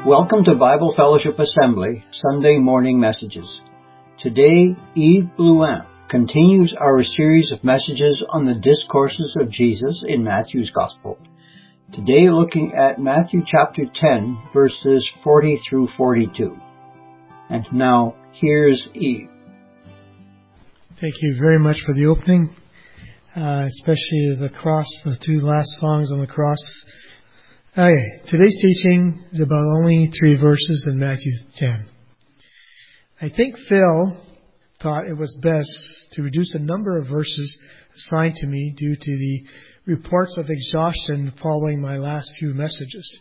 Welcome to Bible Fellowship Assembly, Sunday Morning Messages. Today, Yves Blouin continues our series of messages on the discourses of Jesus in Matthew's Gospel. Today, looking at Matthew chapter 10, verses 40 through 42. And now, here's Yves. Thank you very much for the opening, especially the cross, the two last songs on the cross. Okay, today's teaching is about only 3 verses in Matthew 10. I think Phil thought it was best to reduce the number of verses assigned to me due to the reports of exhaustion following my last few messages.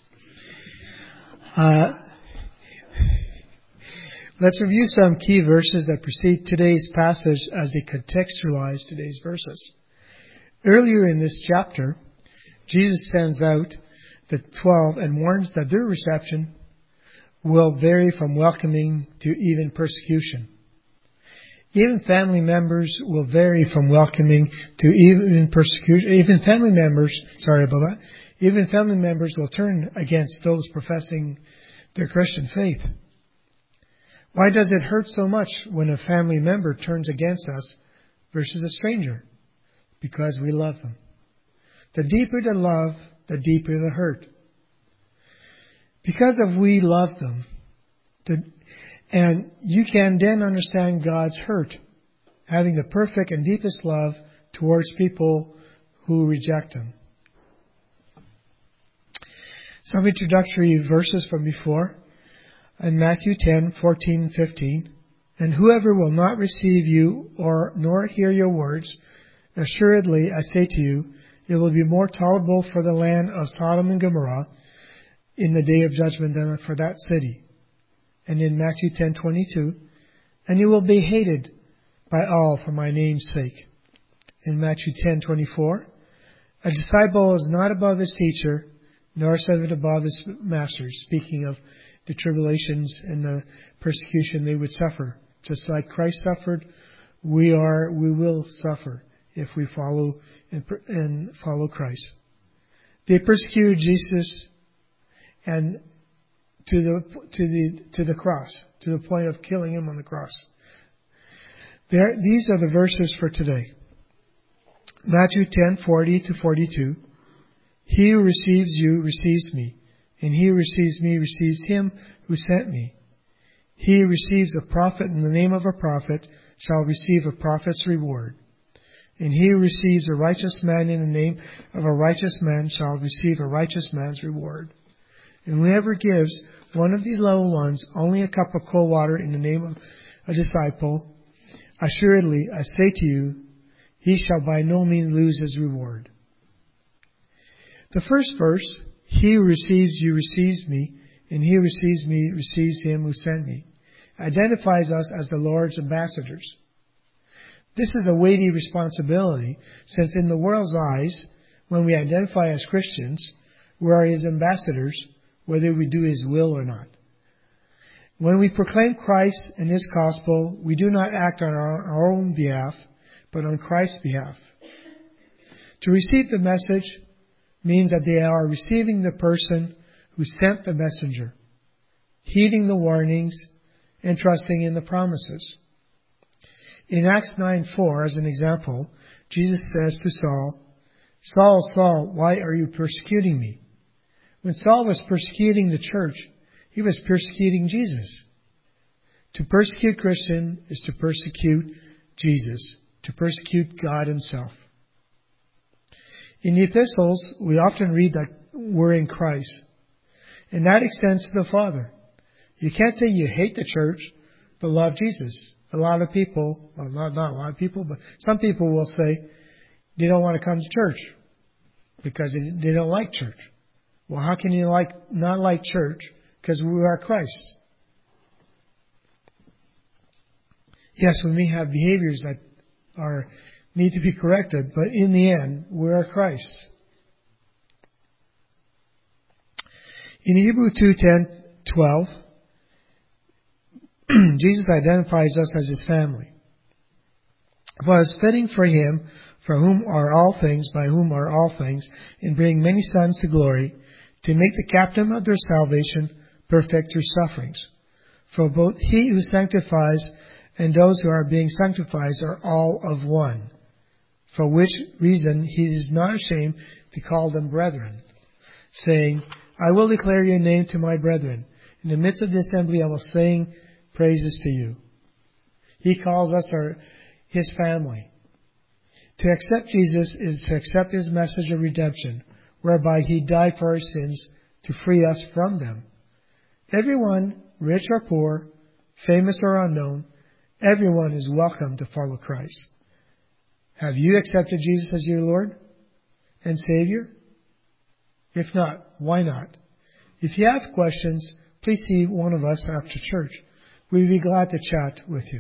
Let's review some key verses that precede today's passage as they contextualize today's verses. Earlier in this chapter, Jesus sends out the 12 and warns that their reception will vary from welcoming to even persecution. Even family members will vary from welcoming to even persecution. Even family members will turn against those professing their Christian faith. Why does it hurt so much when a family member turns against us versus a stranger? Because we love them. The deeper the love, the deeper the hurt. Because of we love them, and you can then understand God's hurt, having the perfect and deepest love towards people who reject Him. Some introductory verses from before. In Matthew 10, 14, 15, and whoever will not receive you nor hear your words, assuredly I say to you, it will be more tolerable for the land of Sodom and Gomorrah in the day of judgment than for that city. And in Matthew 10:22, and you will be hated by all for my name's sake. In Matthew 10:24, a disciple is not above his teacher, nor servant above his master. Speaking of the tribulations and the persecution they would suffer, just like Christ suffered, we will suffer if we follow Christ. They persecuted Jesus and to the cross, to the point of killing Him on the cross. These are the verses for today. Matthew 10:40 to 42. He who receives you receives me, and he who receives me receives him who sent me. He who receives a prophet in the name of a prophet shall receive a prophet's reward. And he who receives a righteous man in the name of a righteous man shall receive a righteous man's reward. And whoever gives one of these little ones only a cup of cold water in the name of a disciple, assuredly, I say to you, he shall by no means lose his reward. The first verse, he who receives you receives me, and he who receives me receives him who sent me, identifies us as the Lord's ambassadors. This is a weighty responsibility, since in the world's eyes, when we identify as Christians, we are His ambassadors, whether we do His will or not. When we proclaim Christ and His gospel, we do not act on our own behalf, but on Christ's behalf. To receive the message means that they are receiving the person who sent the messenger, heeding the warnings, and trusting in the promises. In Acts 9:4, as an example, Jesus says to Saul, Saul, Saul, why are you persecuting me? When Saul was persecuting the church, he was persecuting Jesus. To persecute Christian is to persecute Jesus, to persecute God Himself. In the epistles, we often read that we're in Christ, and that extends to the Father. You can't say you hate the church, but love Jesus. A lot of people, well, not a lot of people, but some people will say they don't want to come to church because they don't like church. Well, how can you not like church? Because we are Christ. Yes, we may have behaviors that need to be corrected, but in the end, we are Christ. In Hebrews 2:10-12, Jesus identifies us as His family. For it is fitting for Him, for whom are all things, by whom are all things, in bringing many sons to glory, to make the captain of their salvation perfect through sufferings. For both he who sanctifies and those who are being sanctified are all of one. For which reason he is not ashamed to call them brethren, saying, I will declare your name to my brethren. In the midst of the assembly I will sing praises to you. He calls us his family. To accept Jesus is to accept his message of redemption, whereby he died for our sins to free us from them. Everyone, rich or poor, famous or unknown, everyone is welcome to follow Christ. Have you accepted Jesus as your Lord and Savior? If not, why not? If you have questions, please see one of us after church. We'd be glad to chat with you.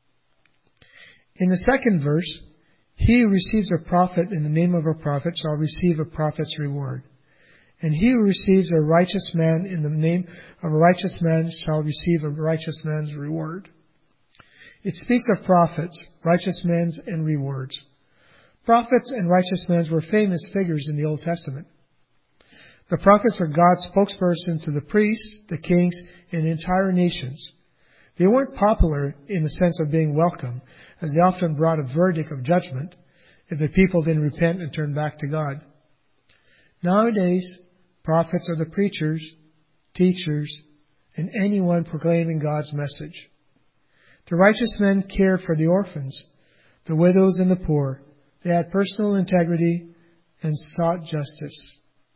In the second verse, he who receives a prophet in the name of a prophet shall receive a prophet's reward. And he who receives a righteous man in the name of a righteous man shall receive a righteous man's reward. It speaks of prophets, righteous men, and rewards. Prophets and righteous men were famous figures in the Old Testament. The prophets were God's spokespersons to the priests, the kings, and entire nations. They weren't popular in the sense of being welcome, as they often brought a verdict of judgment if the people didn't repent and turn back to God. Nowadays, prophets are the preachers, teachers, and anyone proclaiming God's message. The righteous men cared for the orphans, the widows, and the poor. They had personal integrity and sought justice.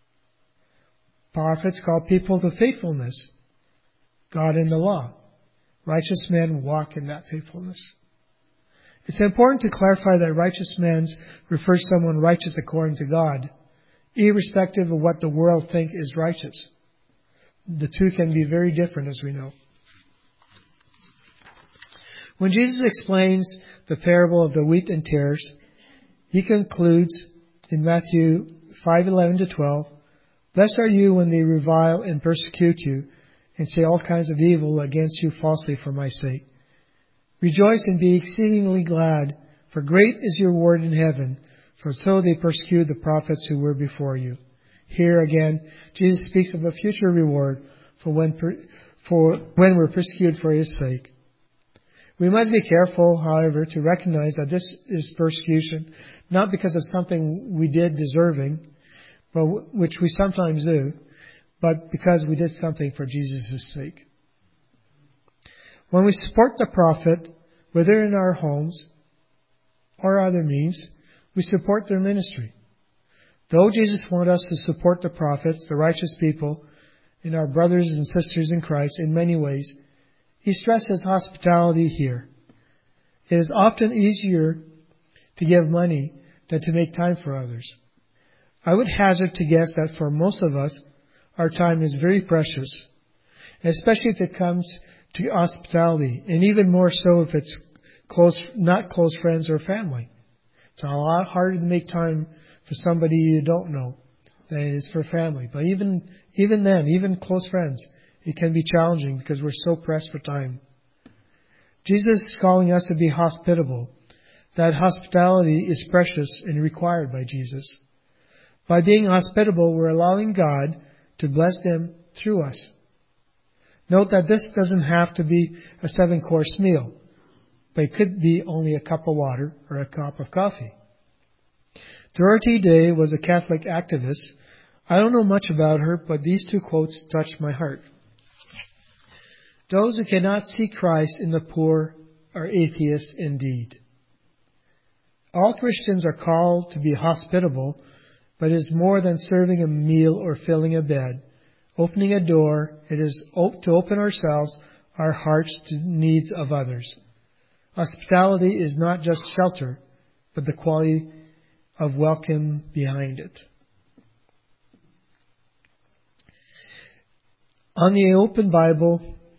Prophets called people to faithfulness, God and the law. Righteous men walk in that faithfulness. It's important to clarify that righteous men refers to someone righteous according to God, irrespective of what the world thinks is righteous. The two can be very different, as we know. When Jesus explains the parable of the wheat and tares, he concludes in Matthew 5:11-12, Blessed are you when they revile and persecute you, and say all kinds of evil against you falsely for my sake. Rejoice and be exceedingly glad, for great is your reward in heaven, for so they persecuted the prophets who were before you. Here again, Jesus speaks of a future reward for when we're persecuted for his sake. We must be careful, however, to recognize that this is persecution, not because of something we did deserving, but which we sometimes do, but because we did something for Jesus' sake. When we support the prophet, whether in our homes or other means, we support their ministry. Though Jesus wants us to support the prophets, the righteous people, and our brothers and sisters in Christ in many ways, he stresses hospitality here. It is often easier to give money than to make time for others. I would hazard to guess that for most of us, our time is very precious, especially if it comes to hospitality, and even more so if it's not close friends or family. It's a lot harder to make time for somebody you don't know than it is for family. But even then, even close friends, it can be challenging because we're so pressed for time. Jesus is calling us to be hospitable. That hospitality is precious and required by Jesus. By being hospitable, we're allowing God to bless them through us. Note that this doesn't have to be a 7-course meal, but it could be only a cup of water or a cup of coffee. Dorothy Day was a Catholic activist. I don't know much about her, but these 2 quotes touched my heart. Those who cannot see Christ in the poor are atheists indeed. All Christians are called to be hospitable, but it is more than serving a meal or filling a bed. Opening a door, it is to open ourselves, our hearts to needs of others. Hospitality is not just shelter, but the quality of welcome behind it. On the Open Bible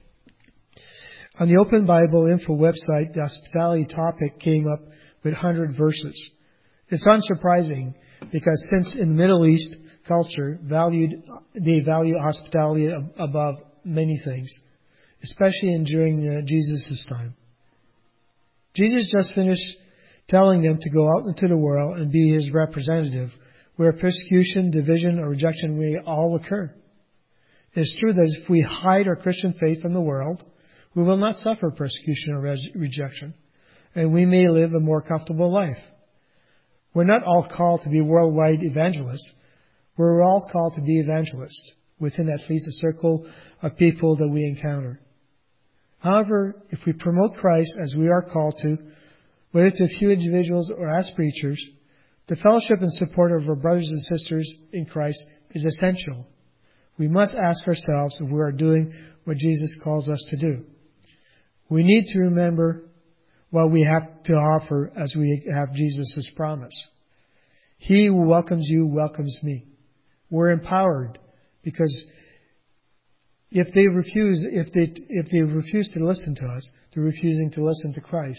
Info website, the hospitality topic came up with 100 verses. It's unsurprising because since in the Middle East culture they value hospitality above many things, especially during Jesus' time. Jesus just finished telling them to go out into the world and be his representative, where persecution, division, or rejection may all occur. It is true that if we hide our Christian faith from the world, we will not suffer persecution or rejection, and we may live a more comfortable life. We're not all called to be worldwide evangelists. We're all called to be evangelists within at least a circle of people that we encounter. However, if we promote Christ as we are called to, whether to a few individuals or as preachers, the fellowship and support of our brothers and sisters in Christ is essential. We must ask ourselves if we are doing what Jesus calls us to do. We need to remember what we have to offer as we have Jesus' promise. He who welcomes you welcomes me. We're empowered because if they refuse to listen to us, they're refusing to listen to Christ.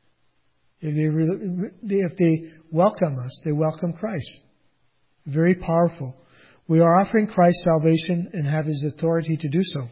If they welcome us, they welcome Christ. Very powerful. We are offering Christ salvation and have His authority to do so.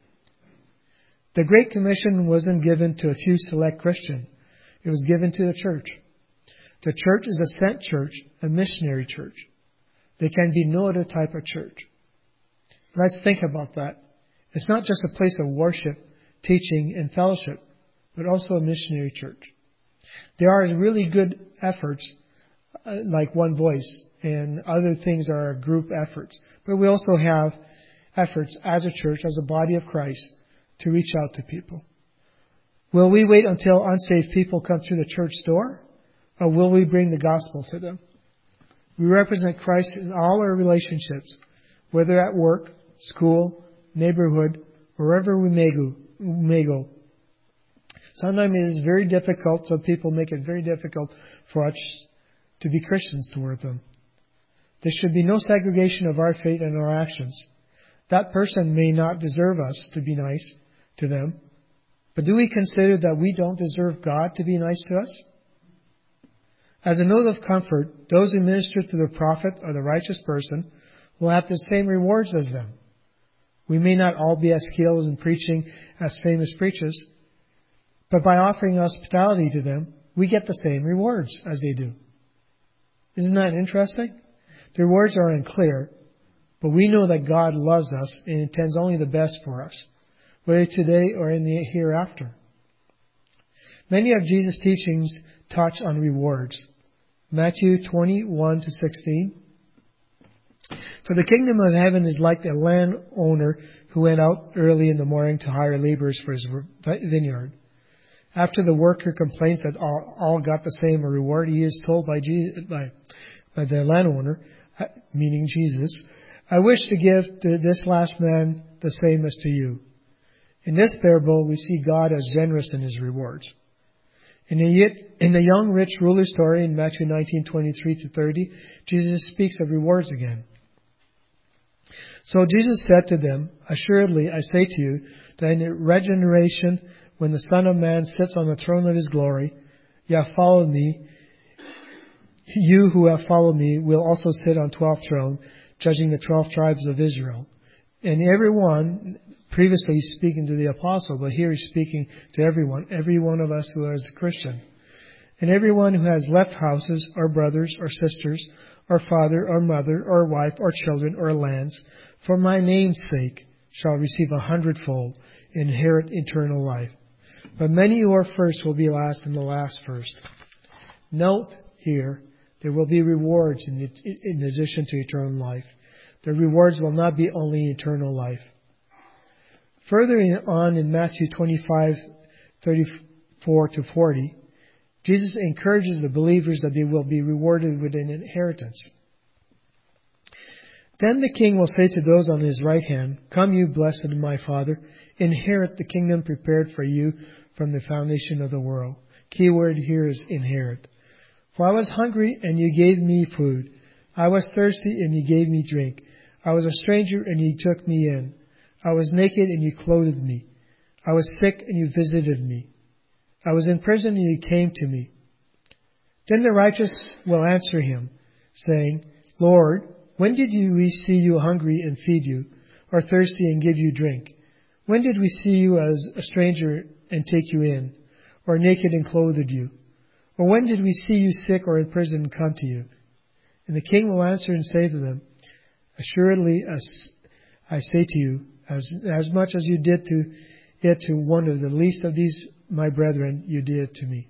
The Great Commission wasn't given to a few select Christians. It was given to the church. The church is a sent church, a missionary church. There can be no other type of church. Let's think about that. It's not just a place of worship, teaching, and fellowship, but also a missionary church. There are really good efforts, like One Voice, and other things are group efforts. But we also have efforts as a church, as a body of Christ, to reach out to people. Will we wait until unsaved people come through the church door? Or will we bring the gospel to them? We represent Christ in all our relationships, whether at work, school, neighborhood, wherever we may go. Sometimes it is very difficult, some people make it very difficult for us to be Christians toward them. There should be no segregation of our faith and our actions. That person may not deserve us to be nice to them, but do we consider that we don't deserve God to be nice to us? As a note of comfort, those who minister to the prophet or the righteous person will have the same rewards as them. We may not all be as skilled in preaching as famous preachers, but by offering hospitality to them, we get the same rewards as they do. Isn't that interesting? The rewards are unclear, but we know that God loves us and intends only the best for us, whether today or in the hereafter. Many of Jesus' teachings touch on rewards. Matthew 20:1-16. For the kingdom of heaven is like a landowner who went out early in the morning to hire laborers for his vineyard. After the worker complains that all got the same reward, he is told by the landowner, meaning Jesus, I wish to give to this last man the same as to you. In this parable, we see God as generous in His rewards. In the young rich ruler story in Matthew 19:23-30, Jesus speaks of rewards again. So Jesus said to them, Assuredly, I say to you, that in the regeneration, when the Son of Man sits on the throne of His glory, you have followed me. You who have followed me will also sit on 12 thrones, judging the 12 tribes of Israel. And everyone, previously he's speaking to the apostle, but here he's speaking to everyone, every one of us who is a Christian. And everyone who has left houses, or brothers, or sisters, or father, or mother, or wife, or children, or lands, for my name's sake, shall receive 100-fold, inherit eternal life. But many who are first will be last, and the last first. Note here, there will be rewards in addition to eternal life. The rewards will not be only eternal life. Further on in Matthew 25:34-40, Jesus encourages the believers that they will be rewarded with an inheritance. Then the king will say to those on his right hand, Come, you blessed of my Father, inherit the kingdom prepared for you from the foundation of the world. Key word here is inherit. For I was hungry, and you gave me food. I was thirsty, and you gave me drink. I was a stranger, and you took me in. I was naked, and you clothed me. I was sick, and you visited me. I was in prison, and you came to me. Then the righteous will answer him, saying, Lord, when did we see you hungry and feed you, or thirsty and give you drink? When did we see you as a stranger and take you in, or naked and clothed you? Or when did we see you sick or in prison and come to you? And the king will answer and say to them, Assuredly, I say to you, as much as you did to one of the least of these my brethren, you did it to me.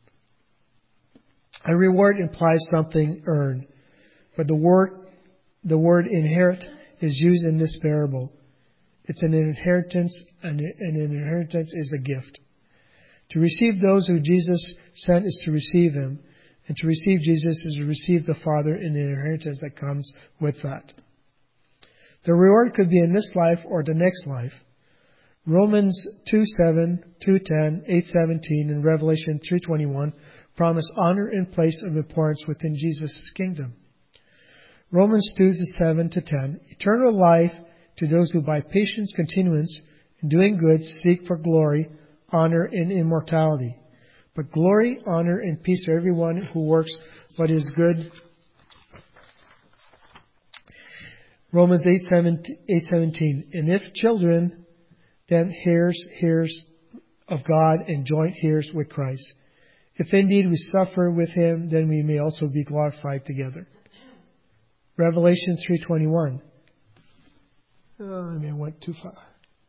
A reward implies something earned, but the word inherit is used in this parable. It's an inheritance, and an inheritance is a gift. To receive those who Jesus sent is to receive Him, and to receive Jesus is to receive the Father in the inheritance that comes with that. The reward could be in this life or the next life. Romans 2:7, 2:10, 8:17, and Revelation 3:21 promise honor and place of importance within Jesus' kingdom. Romans 2:7-10, eternal life to those who by patience continuance in doing good seek for glory, honor, and immortality. But glory, honor, and peace to everyone who works what is good. Romans 8:17, and if children, then heirs of God and joint heirs with Christ. If indeed we suffer with Him, then we may also be glorified together. Revelation 3:21. I went too far.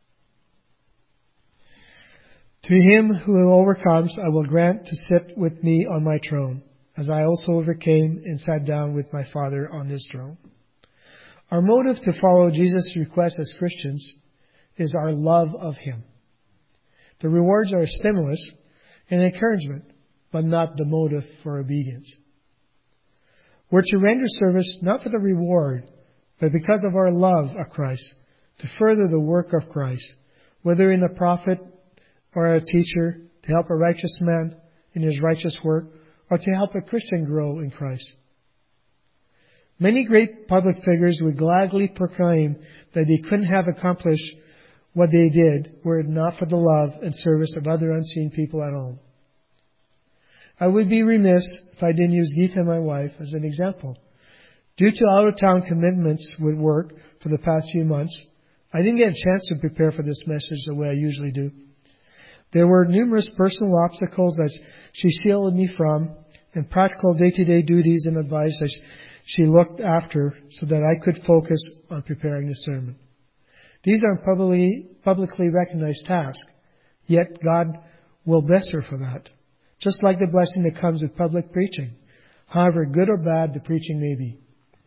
To him who overcomes, I will grant to sit with me on my throne, as I also overcame and sat down with my Father on His throne. Our motive to follow Jesus' request as Christians is our love of Him. The rewards are a stimulus and encouragement, but not the motive for obedience. We're to render service not for the reward, but because of our love of Christ, to further the work of Christ, whether in a prophet or a teacher, to help a righteous man in his righteous work, or to help a Christian grow in Christ. Many great public figures would gladly proclaim that they couldn't have accomplished what they did were it not for the love and service of other unseen people at home. I would be remiss if I didn't use Geeta, my wife, as an example. Due to out-of-town commitments with work for the past few months, I didn't get a chance to prepare for this message the way I usually do. There were numerous personal obstacles that she shielded me from, and practical day-to-day duties and advice that she looked after so that I could focus on preparing the sermon. These are publicly recognized tasks, yet God will bless her for that, just like the blessing that comes with public preaching, however good or bad the preaching may be.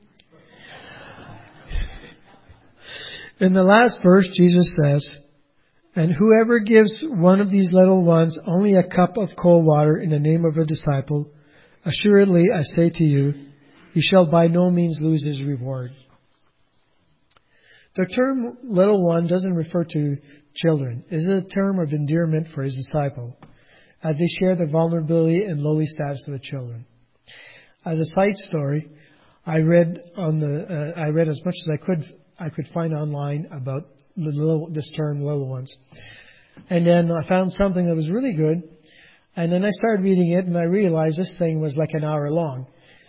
In the last verse, Jesus says, and whoever gives one of these little ones only a cup of cold water in the name of a disciple, assuredly I say to you, he shall by no means lose his reward. The term little one doesn't refer to children. It is a term of endearment for his disciple, as they share the vulnerability and lowly status of the children. As a side story, I read as much as I could find online about this term little ones. And then I found something that was really good. And then I started reading it and I realized this thing was like an hour long.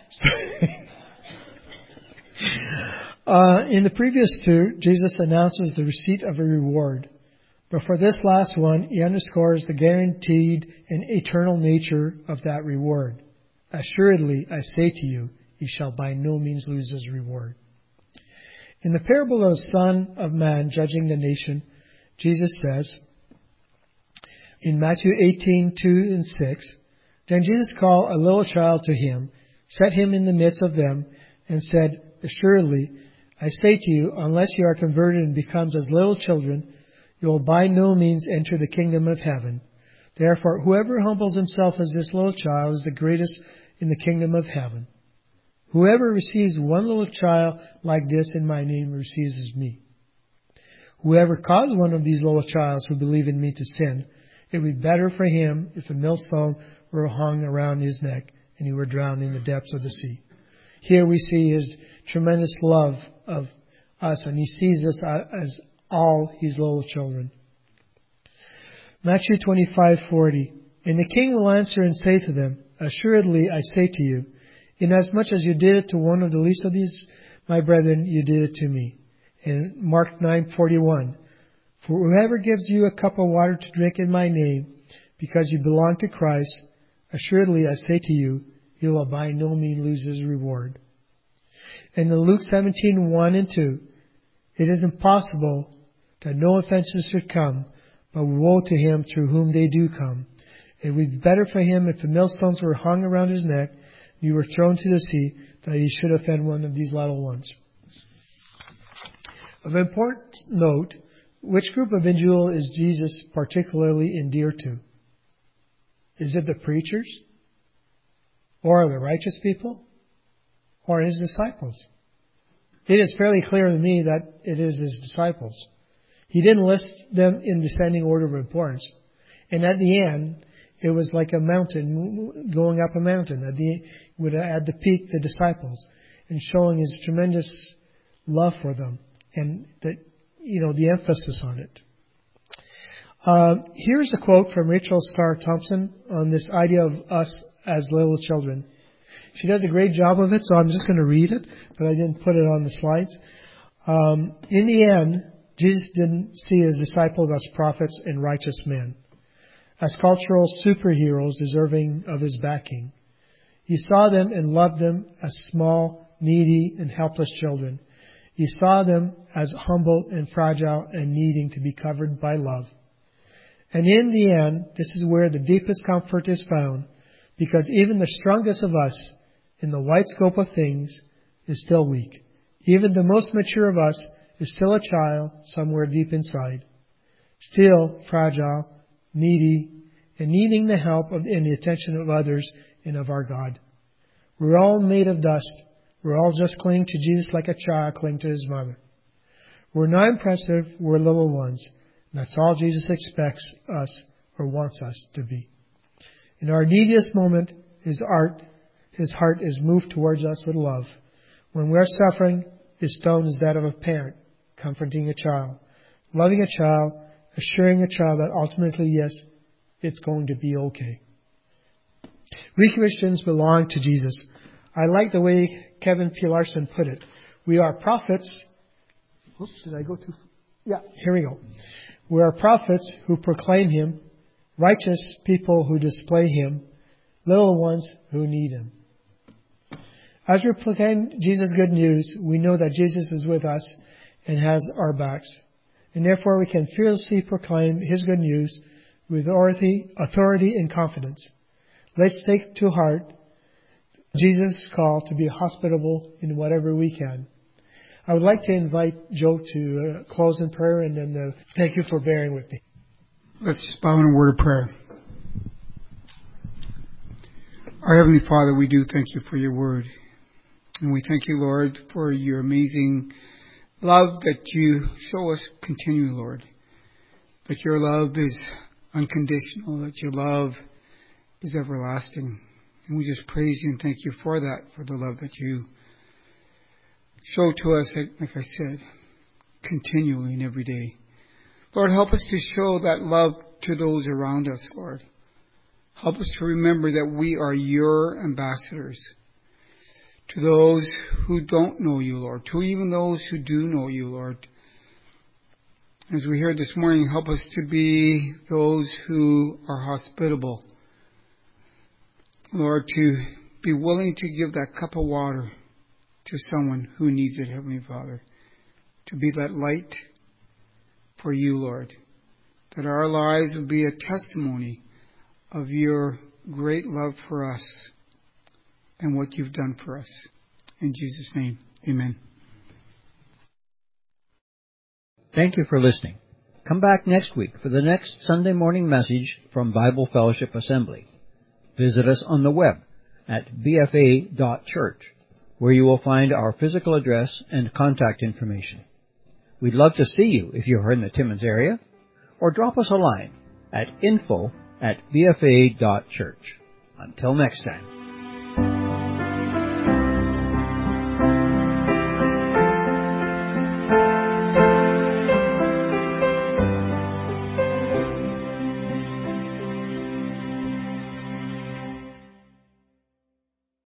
In the previous two, Jesus announces the receipt of a reward. But for this last one, he underscores the guaranteed and eternal nature of that reward. Assuredly, I say to you, he shall by no means lose his reward. In the parable of the Son of Man judging the nation, Jesus says, in Matthew 18:2-6, then Jesus called a little child to him, set him in the midst of them, and said, assuredly, I say to you, unless you are converted and becomes as little children, you will by no means enter the kingdom of heaven. Therefore, whoever humbles himself as this little child is the greatest in the kingdom of heaven. Whoever receives one little child like this in my name receives me. Whoever caused one of these little childs who believe in me to sin, it would be better for him if a millstone were hung around his neck and he were drowned in the depths of the sea. Here we see his tremendous love of us, and he sees us as all his little children. Matthew 25:40, and the king will answer and say to them, assuredly I say to you, inasmuch as you did it to one of the least of these, my brethren, you did it to me. And Mark 9:41, for whoever gives you a cup of water to drink in my name, because you belong to Christ, assuredly I say to you, he will by no means lose his reward. And in Luke 17:1-2, It is impossible that no offenses should come, but woe to him through whom they do come. It would be better for him if the millstones were hung around his neck, and you were thrown to the sea, that he should offend one of these little ones. Of important note, which group of individual is Jesus particularly endeared to? Is it the preachers? Or the righteous people? Or his disciples? It is fairly clear to me that it is his disciples. He didn't list them in descending order of importance. And at the end, it was like a mountain, going up a mountain. At the peak, the disciples, and showing his tremendous love for them, and the emphasis on it. Here's a quote from Rachel Starr Thompson on this idea of us as little children. She does a great job of it, so I'm just going to read it, but I didn't put it on the slides. In the end, Jesus didn't see his disciples as prophets and righteous men, as cultural superheroes deserving of his backing. He saw them and loved them as small, needy, and helpless children. He saw them as humble and fragile and needing to be covered by love. And in the end, this is where the deepest comfort is found, because even the strongest of us, in the wide scope of things, is still weak. Even the most mature of us is still a child somewhere deep inside, still fragile, needy, and needing the help and the attention of others and of our God. We're all made of dust. We're all just clinging to Jesus like a child cling to his mother. We're not impressive. We're little ones. And that's all Jesus expects us or wants us to be. In our neediest moment, his heart is moved towards us with love. When we're suffering, his tone is that of a parent comforting a child, loving a child, assuring a child that ultimately, yes, it's going to be okay. We Christians belong to Jesus. I like the way Kevin P. Larson put it. We are prophets. Oops, did I go too? Yeah, here we go. We are prophets who proclaim him, righteous people who display him, little ones who need him. As we proclaim Jesus' good news, we know that Jesus is with us and has our backs. And therefore we can fearlessly proclaim his good news with authority and confidence. Let's take to heart Jesus' call to be hospitable in whatever we can. I would like to invite Joe to close in prayer, and then thank you for bearing with me. Let's just bow in a word of prayer. Our Heavenly Father, we do thank you for your word. And we thank you, Lord, for your amazing love that you show us continually, Lord. That your love is unconditional, that your love is everlasting. And we just praise you and thank you for that, for the love that you show to us, like I said, continually and every day. Lord, help us to show that love to those around us, Lord. Help us to remember that we are your ambassadors. To those who don't know you, Lord, to even those who do know you, Lord. As we heard this morning, help us to be those who are hospitable. Lord, to be willing to give that cup of water to someone who needs it, Heavenly Father. To be that light for you, Lord. That our lives will be a testimony of your great love for us and what you've done for us. In Jesus' name, amen. Thank you for listening. Come back next week for the next Sunday morning message from Bible Fellowship Assembly. Visit us on the web at bfa.church, where you will find our physical address and contact information. We'd love to see you if you're in the Timmins area, or drop us a line at info@bfa.church. Until next time.